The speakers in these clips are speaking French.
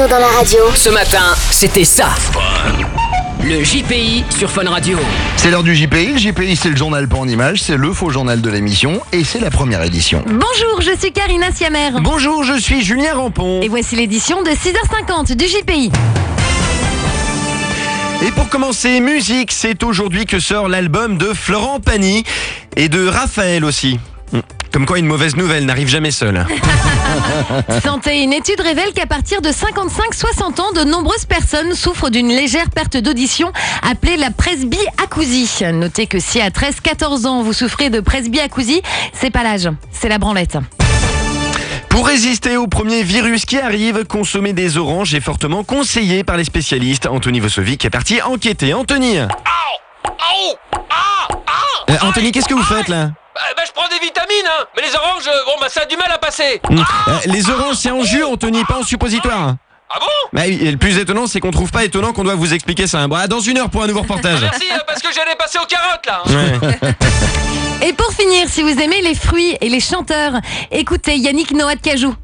Bruno dans la radio. Ce matin, c'était ça. Le JPI sur Fun Radio. C'est l'heure du JPI. Le JPI, c'est le journal pas en images, c'est le faux journal de l'émission et c'est la première édition. Bonjour, je suis Karina Siamer. Bonjour, je suis Julien Rampon. Et voici l'édition de 6h50 du JPI. Et pour commencer, musique, c'est aujourd'hui que sort l'album de Florent Pagny et de Raphaël aussi. Comme quoi une mauvaise nouvelle n'arrive jamais seule. Santé, une étude révèle qu'à partir de 55-60 ans, de nombreuses personnes souffrent d'une légère perte d'audition appelée la presbyacousie. Notez que si à 13-14 ans vous souffrez de presbyacousie, c'est pas l'âge, c'est la branlette. Pour résister au premier virus qui arrive, consommer des oranges est fortement conseillé par les spécialistes. Anthony Vosovic est parti enquêter. Anthony Anthony, qu'est-ce que vous faites là? Je prends des vitamines, hein. Mais les oranges, ça a du mal à passer. Les oranges, c'est en jus, Anthony, pas en suppositoire. Ah bon? Et le plus étonnant, c'est qu'on trouve pas étonnant qu'on doit vous expliquer ça. Bon, dans 1 heure pour un nouveau reportage. Merci, parce que j'allais passer aux carottes, là. Ouais. Et pour finir, si vous aimez les fruits et les chanteurs, écoutez Yannick Noah de Cajou.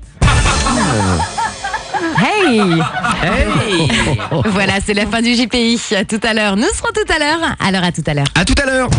Hey! Voilà, c'est la fin du JPI. À tout à l'heure. Nous serons tout à l'heure. Alors à tout à l'heure. À tout à l'heure.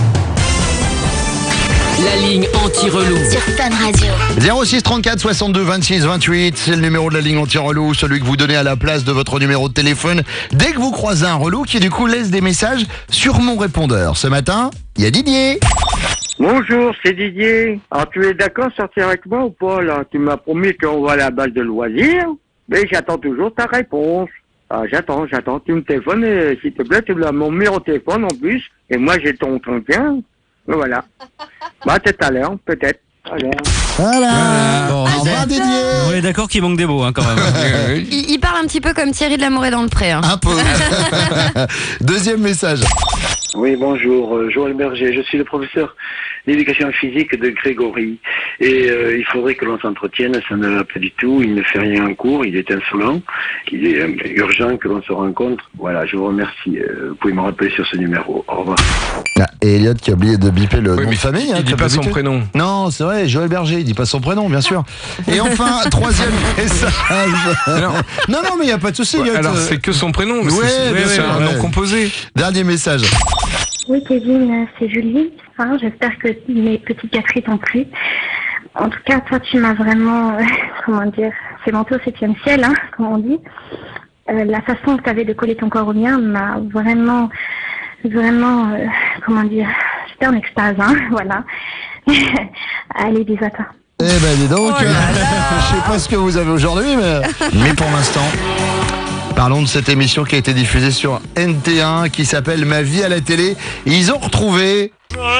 La ligne anti-relou. Sur Fun Radio. 06 34 62 26 28, c'est le numéro de la ligne anti-relou, celui que vous donnez à la place de votre numéro de téléphone dès que vous croisez un relou qui du coup laisse des messages sur mon répondeur. Ce matin, il y a Didier. Bonjour, c'est Didier. Alors, tu es d'accord de sortir avec moi ou pas, là? Tu m'as promis qu'on va à la base de loisirs, mais j'attends toujours ta réponse. Ah, j'attends. Tu me téléphones et s'il te plaît, tu me donnes mon numéro de téléphone en plus. Et moi, j'ai ton 31. Voilà. Tout à l'heure, peut-être. Voilà. Bon, Au revoir Didier. on est d'accord qu'il manque des mots quand même. Il parle un petit peu comme Thierry de Lamour est dans le pré. Un peu. Deuxième message. Oui, bonjour, Joël Berger. Je suis le professeur d'éducation physique de Grégory. Et il faudrait que l'on s'entretienne, ça ne va pas du tout. Il ne fait rien en cours, il est insolent. Il est urgent que l'on se rencontre. Voilà, je vous remercie. Vous pouvez me rappeler sur ce numéro. Au revoir. Et Elliot qui a oublié de biper le nom de famille. Il dit pas son prénom. Non, c'est vrai, Joël Berger, il dit pas son prénom, bien sûr. Et enfin, troisième message. Non, mais il n'y a pas de souci. Ouais, alors c'est que son prénom, mais c'est un nom composé. Dernier message. Oui, Kevin, c'est Julie. J'espère que mes petites gâteries t'ont plu. En tout cas, toi, tu m'as vraiment, c'est monté au 7e ciel, comme on dit. La façon que tu avais de coller ton corps au mien m'a vraiment, j'étais en extase, voilà. Allez, bisous à toi. Eh ben, dis donc, je sais pas ce que vous avez aujourd'hui, mais pour l'instant... Parlons de cette émission qui a été diffusée sur NT1 qui s'appelle Ma vie à la télé. Ils ont retrouvé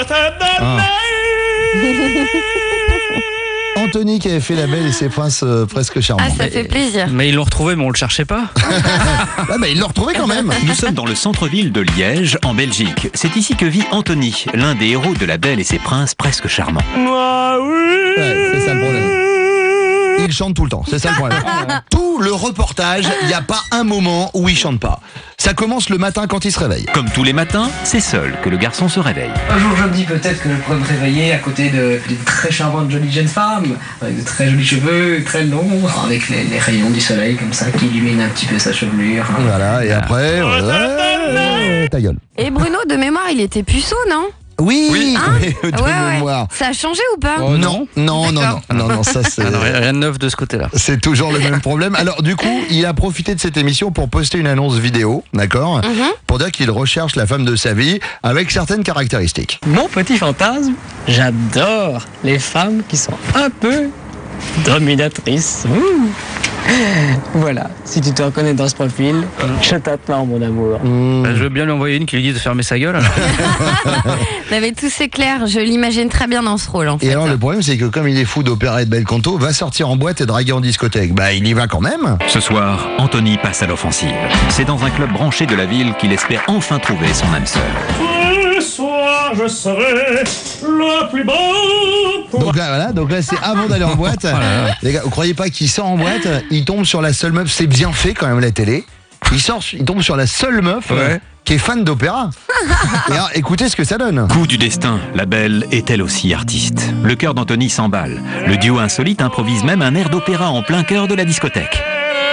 Anthony qui avait fait La Belle et ses Princes presque charmants. Ah, ça fait plaisir. Mais ils l'ont retrouvé, mais on le cherchait pas. Ils l'ont retrouvé quand même. Nous sommes dans le centre-ville de Liège, en Belgique. C'est ici que vit Anthony, l'un des héros de La Belle et ses Princes presque charmants. Ouais, c'est ça le problème. Il chante tout le temps, c'est ça le problème. Tout le reportage, il n'y a pas un moment où il chante pas. Ça commence le matin quand il se réveille. Comme tous les matins, c'est seul que le garçon se réveille. Un jour je me dis peut-être que je pourrais me réveiller à côté d'une très charmante jolie jeune femme, avec de très jolis cheveux, très longs, avec les rayons du soleil comme ça qui illuminent un petit peu sa chevelure. Voilà, et après, ta gueule. Et Bruno, de mémoire, il était puceau, non? Oui, de Ouais. mémoire. Ça a changé ou pas? Non, ça c'est... rien de neuf de ce côté-là. C'est toujours le même problème. Alors du coup, il a profité de cette émission pour poster une annonce vidéo, d'accord, pour dire qu'il recherche la femme de sa vie avec certaines caractéristiques. Mon petit fantasme, j'adore les femmes qui sont un peu dominatrices. Voilà, si tu te reconnais dans ce profil, je t'attends mon amour. Je veux bien lui envoyer une qui lui dit de fermer sa gueule. Mais tout c'est clair, je l'imagine très bien dans ce rôle en fait. Et alors le problème c'est que comme il est fou d'opéra et de bel canto, va sortir en boîte et draguer en discothèque. Il y va quand même. Ce soir, Anthony passe à l'offensive. C'est dans un club branché de la ville qu'il espère enfin trouver son âme sœur. Ce soir, je serai le plus beau. Donc là c'est avant d'aller en boîte. Les gars, vous croyez pas qu'il sort en boîte, il tombe sur la seule meuf, c'est bien fait quand même la télé. Il tombe sur la seule meuf qui est fan d'opéra. Et alors, écoutez ce que ça donne. Coup du destin, la Belle est elle aussi artiste. Le cœur d'Anthony s'emballe. Le duo insolite improvise même un air d'opéra en plein cœur de la discothèque.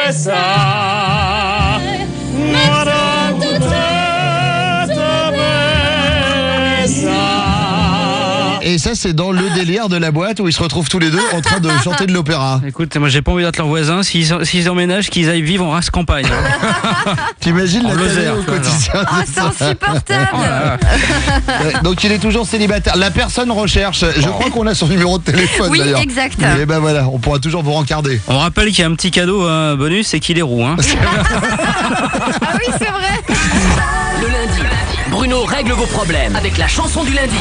Et ça, c'est dans le délire de la boîte où ils se retrouvent tous les deux en train de chanter de l'opéra. Écoute, moi j'ai pas envie d'être leur voisin. S'ils emménagent, qu'ils aillent vivre en race campagne. T'imagines la télé au quotidien? Oh, c'est insupportable. Donc il est toujours célibataire. La personne recherche. Je crois qu'on a son numéro de téléphone Oui, d'ailleurs. exact. Et ben voilà, on pourra toujours vous rencarder. On rappelle qu'il y a un petit cadeau bonus, c'est qu'il est roux. Hein. Ah oui, c'est vrai. Le lundi, Bruno règle vos problèmes avec la chanson du lundi.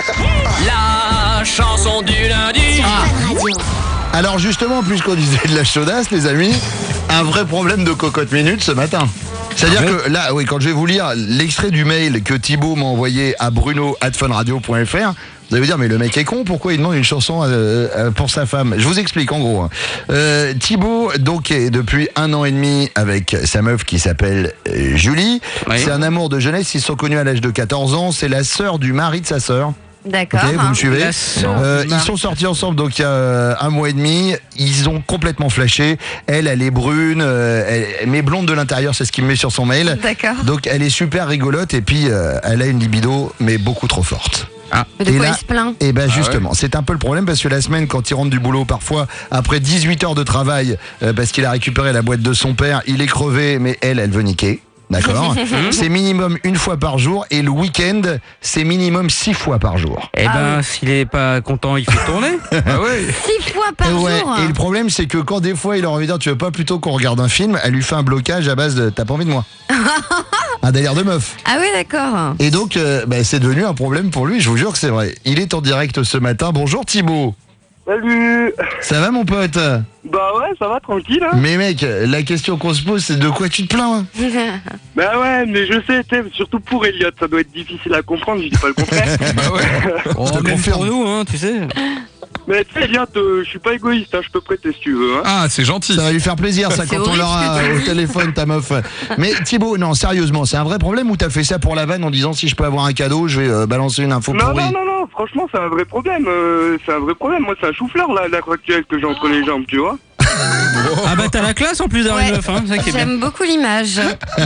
La chanson du lundi. Alors justement, puisqu'on disait de la chaudasse, les amis, un vrai problème de cocotte minute ce matin. C'est-à-dire que là, oui, quand je vais vous lire l'extrait du mail que Thibaut m'a envoyé à bruno@funradio.fr, vous allez vous dire, mais le mec est con, pourquoi il demande une chanson pour sa femme? Je vous explique en gros. Thibaut, donc, est depuis 1 an et demi avec sa meuf qui s'appelle Julie. Oui. C'est un amour de jeunesse, ils se sont connus à l'âge de 14 ans, c'est la sœur du mari de sa sœur. D'accord. Okay, vous me suivez? Ils sont sortis ensemble donc il y a 1 mois et demi. Ils ont complètement flashé. Elle est brune, mais blonde de l'intérieur, c'est ce qu'il me met sur son mail. D'accord. Donc elle est super rigolote et puis elle a une libido mais beaucoup trop forte. Ah. De quoi il se plaint? Et ben justement, c'est un peu le problème parce que la semaine, quand il rentre du boulot, parfois après 18 heures de travail, parce qu'il a récupéré la boîte de son père, il est crevé, mais elle veut niquer. D'accord. C'est minimum 1 fois par jour et le week-end, c'est minimum 6 fois par jour. Eh ben, s'il est pas content, il fait tourner. Ah ouais. 6 fois par jour. Et le problème, c'est que quand des fois, il a envie de dire, tu veux pas plutôt qu'on regarde un film, elle lui fait un blocage à base de, t'as pas envie de moi. Un délire de meuf. Ah oui, d'accord. Et donc, c'est devenu un problème pour lui, je vous jure que c'est vrai. Il est en direct ce matin. Bonjour Thibaut. Salut. Ça va mon pote? Bah ouais, ça va, tranquille. Hein. Mais mec, la question qu'on se pose, c'est de quoi tu te plains? Bah ouais, mais je sais, surtout pour Elliot, ça doit être difficile à comprendre, je dis pas le contraire. Bah ouais. On te confirme pour nous, hein, tu sais. Mais tu sais, Elliot, je suis pas égoïste, hein, je peux prêter si tu veux. Hein. Ah, c'est gentil. Ça va lui faire plaisir, ça, quand on l'aura au téléphone, ta meuf. Mais Thibaut, non, sérieusement, c'est un vrai problème ou t'as fait ça pour la vanne en disant si je peux avoir un cadeau, je vais balancer une info pourrie? Non, franchement, c'est un vrai problème. C'est un vrai problème. Moi, c'est un chou-fleur, là, l'heure actuelle que j'ai entre les jambes, tu vois. Ah bah t'as la classe en plus d'avoir une meuf, hein, J'aime beaucoup l'image.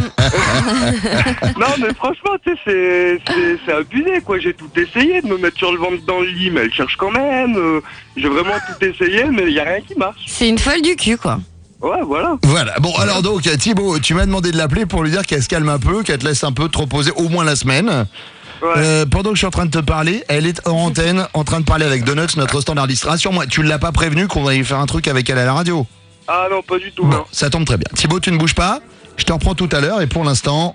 Non mais franchement tu sais c'est abusé quoi, j'ai tout essayé de me mettre sur le ventre dans le lit mais elle cherche quand même, j'ai vraiment tout essayé mais il y a rien qui marche. C'est une folle du cul quoi. Ouais voilà. Voilà, bon alors donc Thibaut, tu m'as demandé de l'appeler pour lui dire qu'elle se calme un peu, qu'elle te laisse un peu te reposer au moins la semaine. Ouais. Pendant que je suis en train de te parler, elle est en antenne, en train de parler avec Donuts, notre standardiste. Rassure-moi, tu ne l'as pas prévenu qu'on allait faire un truc avec elle à la radio? Ah non, pas du tout. Bon, ça tombe très bien. Thibaut, tu ne bouges pas, je te reprends tout à l'heure et pour l'instant,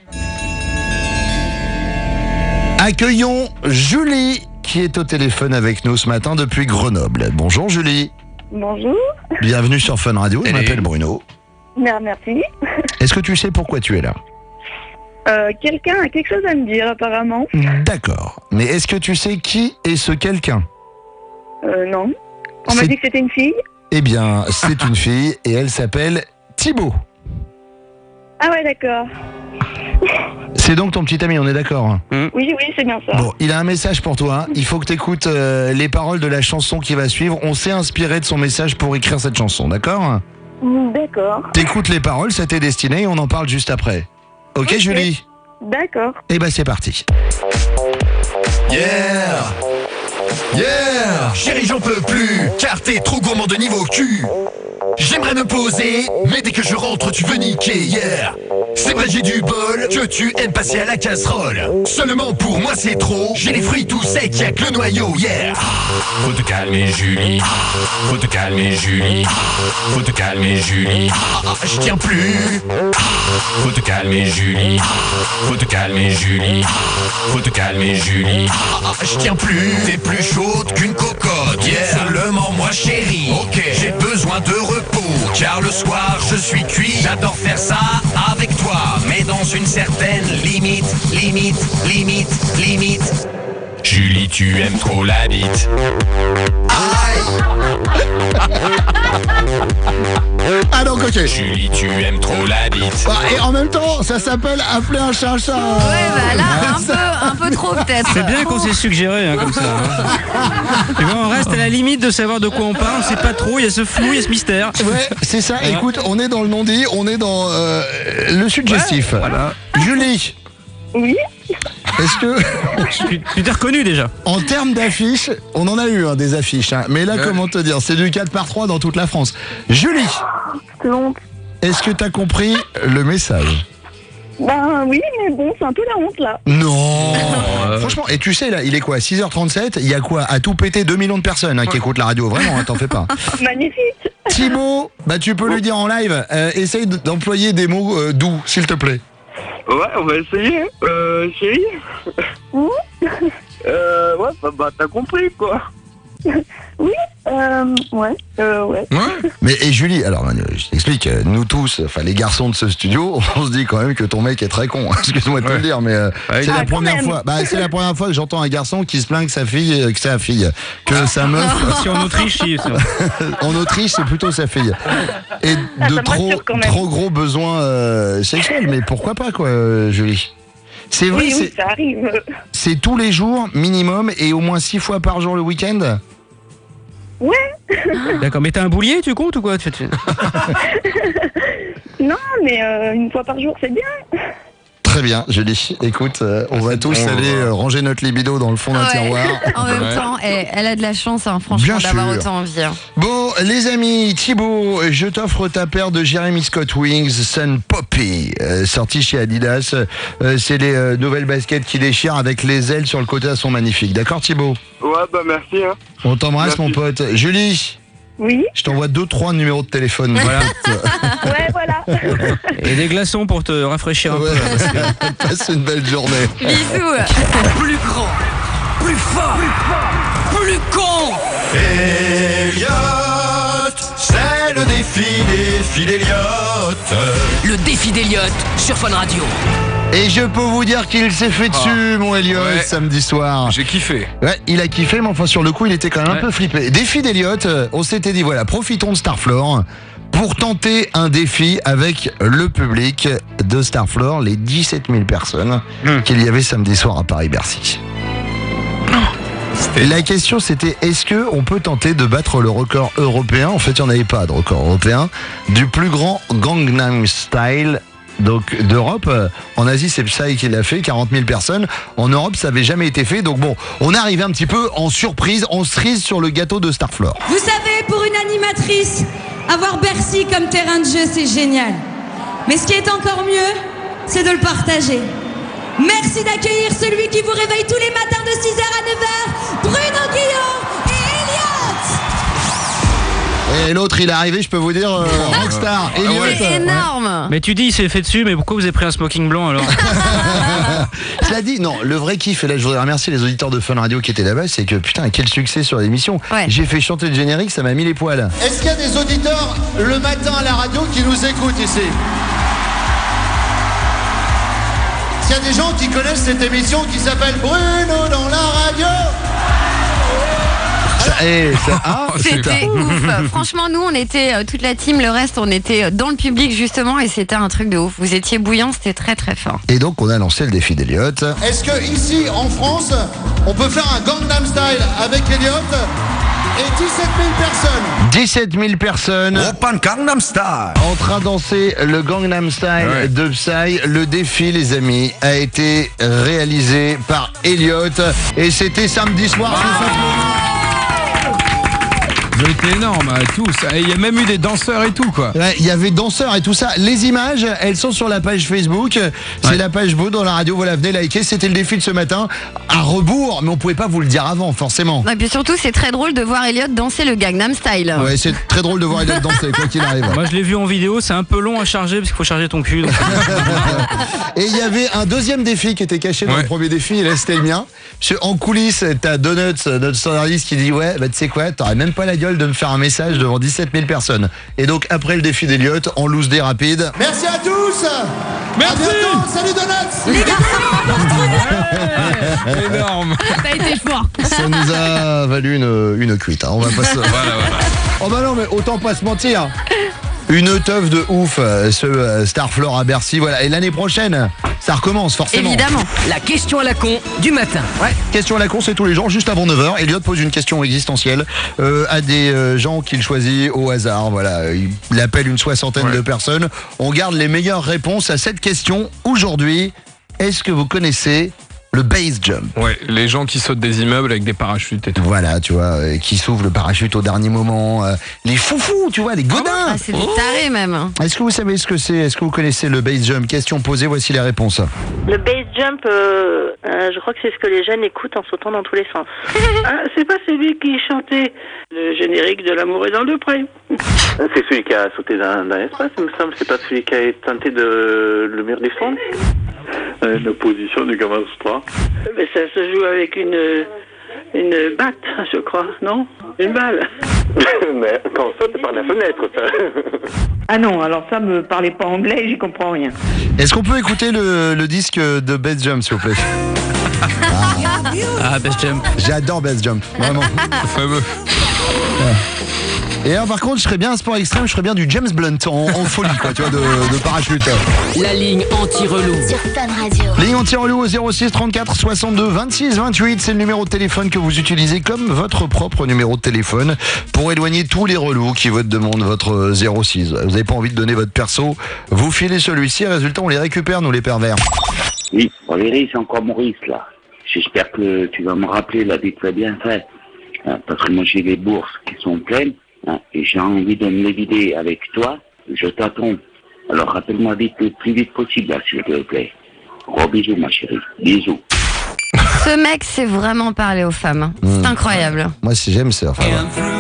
accueillons Julie qui est au téléphone avec nous ce matin depuis Grenoble. Bonjour Julie. Bonjour. Bienvenue sur Fun Radio, je m'appelle Bruno. Merci. Est-ce que tu sais pourquoi tu es là? Quelqu'un a quelque chose à me dire apparemment. D'accord. Mais est-ce que tu sais qui est ce quelqu'un? Non. On m'a dit que c'était une fille. Eh bien, c'est une fille et elle s'appelle Thibaut. Ah ouais, d'accord. C'est donc ton petit ami, on est d'accord? Oui, c'est bien ça. Bon, il a un message pour toi. Il faut que tu écoutes les paroles de la chanson qui va suivre. On s'est inspiré de son message pour écrire cette chanson, d'accord? D'accord. T'écoutes les paroles, ça t'est destiné et on en parle juste après. Ok, Julie? D'accord. Eh ben c'est parti. Yeah! Chérie, j'en peux plus, car t'es trop gourmand de niveau cul. J'aimerais me poser, mais dès que je rentre, tu veux niquer, yeah. C'est vrai, j'ai du bol, que tu aimes passer à la casserole. Seulement pour moi, c'est trop. J'ai les fruits tout secs, y'a que le noyau, yeah. Faut te calmer, Julie. Faut te calmer, Julie. Faut te calmer, Julie. Je tiens plus. Faut te calmer, Julie. Faut te calmer, Julie. Faut te calmer, Julie. Je tiens plus. T'es plus chaude qu'une cocotte, yeah. Seulement moi, chérie. Ok. J'ai besoin de repos, car le soir je suis cuit. J'adore faire ça avec toi, mais dans une certaine limite. Julie, tu aimes trop la bite. Aïe. Ah donc ok. Julie, tu aimes trop la bite. Et en même temps, ça s'appelle appeler un chat un chat. Ouais, bah là, un peu trop peut-être. C'est bien qu'on s'est suggéré comme ça. Et bon, on reste à la limite de savoir de quoi on parle. On sait pas trop, il y a ce flou, il y a ce mystère. Ouais, c'est ça. Voilà. Écoute, on est dans le non-dit, on est dans le suggestif. Ouais, voilà. Julie. Oui. Est-ce que... Tu t'es reconnu déjà. En termes d'affiches, on en a eu des affiches. Mais là, comment te dire, c'est du 4x3 dans toute la France. Julie. C'est honte. Est-ce que t'as compris le message? Ben oui, mais bon, c'est un peu la honte là. Non. Franchement, et tu sais, là, il est quoi, 6h37, il y a quoi, à tout péter 2 millions de personnes qui écoutent la radio, vraiment, t'en fais pas. Magnifique. Thibaut, bah tu peux lui dire en live, essaye d'employer des mots doux, s'il te plaît. Ouais, on va essayer. Chérie. Ouais, bah t'as compris quoi. Oui, ouais. Mais et Julie, alors je t'explique, nous tous, enfin les garçons de ce studio, on se dit quand même que ton mec est très con. Excuse-moi de te le dire, mais c'est la première fois. Bah c'est la première fois que j'entends un garçon qui se plaint que sa fille, que sa meuf. Si en Autriche, si. En Autriche, c'est plutôt sa fille. Et de trop gros besoins sexuels. Mais pourquoi pas quoi, Julie? C'est vrai, oui, ça arrive. C'est tous les jours minimum et au moins 6 fois par jour le week-end. Ouais. D'accord, mais t'as un boulier, tu comptes ou quoi? Non, mais une fois par jour, c'est bien. Très bien, Julie. Écoute, on va tous aller ranger notre libido dans le fond d'un tiroir. En même temps, elle a de la chance, franchement, d'avoir autant envie. Bon, les amis, Thibaut, je t'offre ta paire de Jeremy Scott Wings Sun Poppy, sortie chez Adidas. C'est les nouvelles baskets qui déchirent avec les ailes sur le côté, elles sont magnifiques. D'accord, Thibaut? Ouais, bah merci. Hein. On t'embrasse, mon pote. Julie. Oui. Je t'envoie 2-3 numéros de téléphone. Voilà. Ouais, voilà. Et des glaçons pour te rafraîchir un peu. Passe une belle journée. Bisous. Plus grand, plus fort, plus con. Elliot, c'est le défi d'Elliot. Le défi d'Elliot sur Fun Radio. Et je peux vous dire qu'il s'est fait dessus, mon Elliot, samedi soir. J'ai kiffé. Ouais, il a kiffé, mais enfin sur le coup, il était quand même un peu flippé. Défi d'Elliot, on s'était dit, voilà, profitons de Starfloor pour tenter un défi avec le public de Starfloor, les 17 000 personnes qu'il y avait samedi soir à Paris-Bercy. La question c'était, est-ce qu'on peut tenter de battre le record européen, en fait il n'y en avait pas de record européen, du plus grand Gangnam Style donc d'Europe. En Asie c'est Psy qui l'a fait, 40 000 personnes. En Europe ça n'avait jamais été fait, donc bon, on est arrivé un petit peu en surprise, en cerise sur le gâteau de Starfloor. Vous savez, pour une animatrice, avoir Bercy comme terrain de jeu c'est génial. Mais ce qui est encore mieux, c'est de le partager. Merci d'accueillir celui qui vous réveille tous les matins de 6h à 9h, Bruno Guillon et Elliot. Et l'autre il est arrivé, je peux vous dire, rockstar, Elliot. C'est énorme. Mais tu dis il s'est fait dessus, mais pourquoi vous avez pris un smoking blanc alors? Cela dit, non, le vrai kiff, et là je voudrais remercier les auditeurs de Fun Radio qui étaient là-bas, c'est que putain, quel succès sur l'émission. J'ai fait chanter le générique, ça m'a mis les poils. Est-ce qu'il y a des auditeurs le matin à la radio qui nous écoutent ici? S'il y a des gens qui connaissent cette émission qui s'appelle Bruno dans la radio. C'était ouf. Franchement, nous, on était toute la team, le reste, on était dans le public justement, et c'était un truc de ouf. Vous étiez bouillants, c'était très très fort. Et donc, on a lancé le défi d'Elliot. Est-ce que ici, en France, on peut faire un Gangnam Style avec Elliot et 17 000 personnes? 17 000 personnes. Open Gangnam Style. En train de danser le Gangnam Style de Psy. Le défi, les amis, a été réalisé par Elliot. Et c'était samedi soir. Ils ont été énormes, tous. Il y a même eu des danseurs et tout, quoi. Ouais, il y avait danseurs et tout ça. Les images, elles sont sur la page Facebook. C'est la page Beau dans la radio. Voilà, venez liker. C'était le défi de ce matin. À rebours, mais on pouvait pas vous le dire avant, forcément. Et puis surtout, c'est très drôle de voir Elliot danser le Gangnam Style. Ouais, c'est très drôle de voir Elliot danser, quoi qu'il arrive. Moi, je l'ai vu en vidéo. C'est un peu long à charger parce qu'il faut charger ton cul. Donc... Et il y avait un deuxième défi qui était caché dans le premier défi. Et là, c'était le mien. En coulisses, t'as Donuts, notre standardiste, qui dit ouais, bah tu sais quoi, t'aurais même pas la gueule de me faire un message devant 17 000 personnes. Et donc après le défi d'Elliot, en loose day rapide. Merci à tous. Merci. À bientôt. Salut Donuts. Les gars, énorme. Ça a été fort. Ça nous a valu une cuite. Hein. On va pas se... Voilà. Oh bah non, mais autant pas se mentir. Une teuf de ouf, ce Starflore à Bercy. Voilà. Et l'année prochaine, ça recommence forcément. Évidemment. La question à la con du matin. Ouais, question à la con, c'est tous les jours, juste avant 9h. Elliot pose une question existentielle à des gens qu'il choisit au hasard. Voilà, il appelle une soixantaine de personnes. On garde les meilleures réponses à cette question aujourd'hui. Est-ce que vous connaissez le base jump? Ouais, les gens qui sautent des immeubles avec des parachutes et tout. Voilà, tu vois, qui s'ouvrent le parachute au dernier moment. Les foufous, tu vois, les godins. Ah, c'est des tarés même. Est-ce que vous savez ce que c'est? Est-ce que vous connaissez le base jump? Question posée, voici les réponses. Le bass jump, je crois que c'est ce que les jeunes écoutent en sautant dans tous les sens. C'est pas celui qui chantait le générique de L'amour est dans le pré. C'est celui qui a sauté dans l'espace, il me semble. C'est pas celui qui a tenté de le mur du son. L'opposition du Kamastra. Mais ça se joue avec une batte, je crois, non? Une balle. Mais quand on saute par la fenêtre, ça. Ah non, alors ça, me parlez pas anglais, j'y comprends rien. Est-ce qu'on peut écouter le disque de Base Jump, s'il vous plaît? Ah, Base Jump. J'adore Base Jump, vraiment. Fameux. Et alors, par contre, je serais bien un sport extrême, je serais bien du James Blunt en folie, quoi, tu vois, de parachute. La ligne anti-relou. Sur Fun Radio. Ligne anti-relou au 06 34 62 26 28, c'est le numéro de téléphone que vous utilisez comme votre propre numéro de téléphone pour éloigner tous les relous qui vous demandent votre 06. Vous n'avez pas envie de donner votre perso, vous filez celui-ci, résultat, on les récupère, nous les pervers. Oui, Valérie, c'est encore Maurice, là. J'espère que tu vas me rappeler, la vie très bien fait. Parce que moi, j'ai les bourses qui sont pleines. Et j'ai envie de me les vider avec toi, je t'attends. Alors rappelle-moi vite, le plus vite possible, là, s'il te plaît. Gros bisous, ma chérie. Bisous. Ce mec sait vraiment parler aux femmes. C'est incroyable. Moi, j'aime ça. Enfin,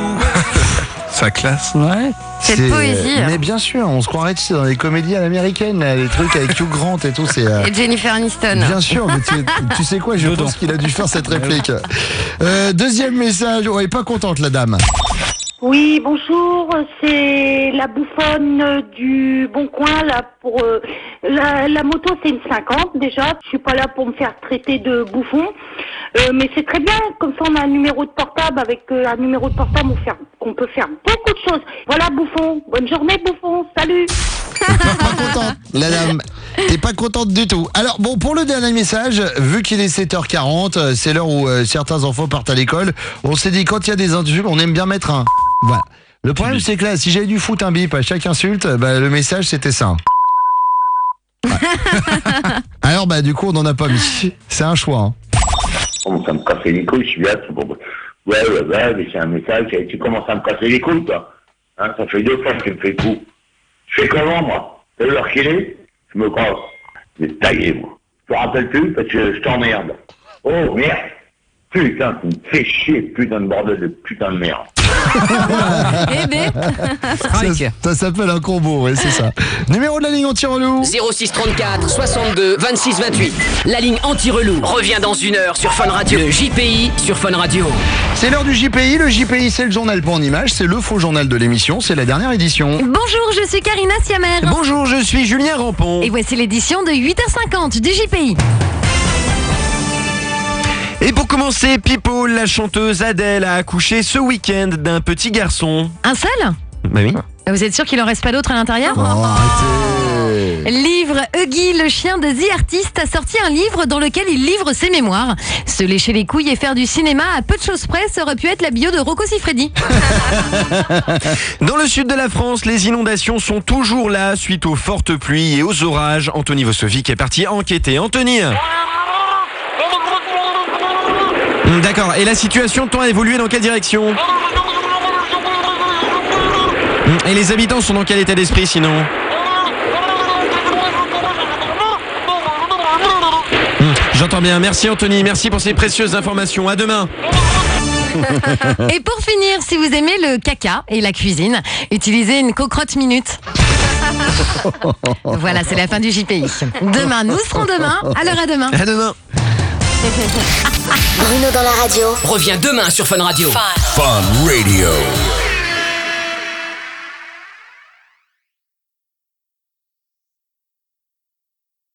Ça classe. Ouais. C'est de poésie. Mais bien sûr, on se croirait dans les comédies à l'américaine, là, les trucs avec Hugh Grant et tout. C'est, Et Jennifer Aniston. Bien sûr, mais tu sais quoi, je pense qu'il a dû faire cette réplique. Deuxième message, on est pas contente, la dame. Oui, bonjour, c'est la bouffonne du Bon Coin, là, pour... la moto, c'est une 50, déjà. Je suis pas là pour me faire traiter de bouffon. Mais c'est très bien, comme ça, on a un numéro de portable. Avec un numéro de portable, on peut faire beaucoup de choses. Voilà, bouffon. Bonne journée, bouffon. Salut. Pas contente, la dame. T'es pas contente du tout. Alors, bon, pour le dernier message, vu qu'il est 7h40, c'est l'heure où certains enfants partent à l'école, on s'est dit, quand il y a des insultes, on aime bien mettre un... Voilà. Le problème, c'est que là, si j'avais dû foutre un bip à chaque insulte, bah, le message, c'était ça. Ouais. Alors, bah, du coup, on n'en a pas mis. C'est un choix. Hein. Commence à me casser les couilles, je suis là, c'est bon. Ouais, mais c'est un message, tu commences à me casser les couilles, toi. Hein, ça fait 2 fois que tu me fais le coup. Je fais comment, moi? C'est l'heure qu'il est? Je me casse. Je vais te tailler, moi. Je te rappelle plus parce que je t'emmerde. Oh, merde. Putain, tu me fais chier, putain de bordel de putain de merde. Eh ben. Ça s'appelle un combo, ouais, c'est ça. Numéro de la ligne anti-relou. 06 34 62 26 28. La ligne anti-relou revient dans 1 heure sur Fun Radio. Le JPI sur Fun Radio. C'est l'heure du JPI. Le JPI, c'est le journal pas en image. C'est le faux journal de l'émission. C'est la dernière édition. Bonjour, je suis Karina Siamer. Bonjour, je suis Julien Rampon. Et voici l'édition de 8h50 du JPI. Et pour commencer, People, la chanteuse Adèle, a accouché ce week-end d'un petit garçon. Un seul? Bah oui. Vous êtes sûr qu'il en reste pas d'autres à l'intérieur? Oh, arrêtez. Livre Huggy, le chien de The Artist, a sorti un livre dans lequel il livre ses mémoires. Se lécher les couilles et faire du cinéma à peu de choses près, ça aurait pu être la bio de Rocco Siffredi. Dans le sud de la France, les inondations sont toujours là suite aux fortes pluies et aux orages. Anthony Vossovic est parti enquêter. Anthony. D'accord, et la situation tend à évoluer dans quelle direction? Et les habitants sont dans quel état d'esprit sinon? J'entends bien, merci Anthony, merci pour ces précieuses informations, à demain. Et pour finir, si vous aimez le caca et la cuisine, utilisez une cocotte minute. Voilà, c'est la fin du JPI. Demain, nous serons demain, alors à demain. À demain. Bruno dans la radio. Revient demain sur Fun Radio. Fun Radio.